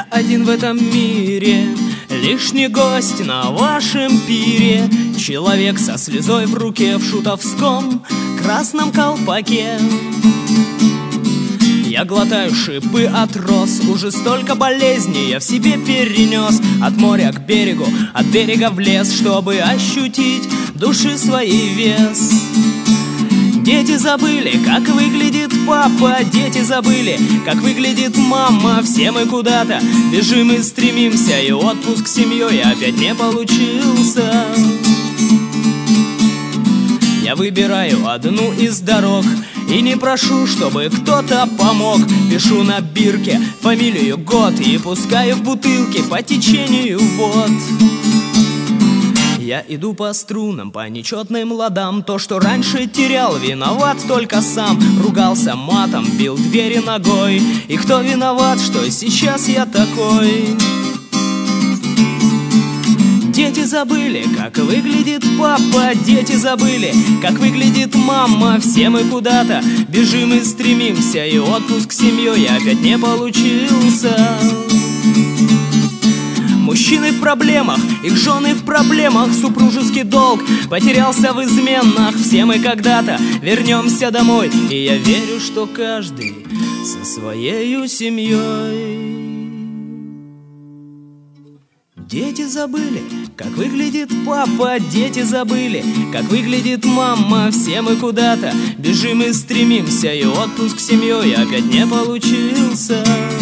один в этом мире, лишний гость на вашем пире, человек со слезой в руке в шутовском красном колпаке. Я глотаю шипы от роз, уже столько болезней я в себе перенес. От моря к берегу, от берега в лес, чтобы ощутить души своей вес. Дети забыли, как выглядит папа, дети забыли, как выглядит мама. Все мы куда-то бежим и стремимся, и отпуск с семьей опять не получился. Я выбираю одну из дорог и не прошу, чтобы кто-то помог. Пишу на бирке фамилию, год и пускаю в бутылки по течению вод. Я иду по струнам, по нечетным ладам. То, что раньше терял, виноват только сам. Ругался матом, бил двери ногой. И кто виноват, что сейчас я такой? Дети забыли, как выглядит папа, дети забыли, как выглядит мама. Все мы куда-то бежим и стремимся, и отпуск с семьей опять не получился. Мужчины в проблемах, их жены в проблемах, супружеский долг потерялся в изменах. Все мы когда-то вернемся домой, и я верю, что каждый со своей семьей. Дети забыли, как выглядит папа, дети забыли, как выглядит мама. Все мы куда-то бежим и стремимся, и отпуск с семьей опять не получился.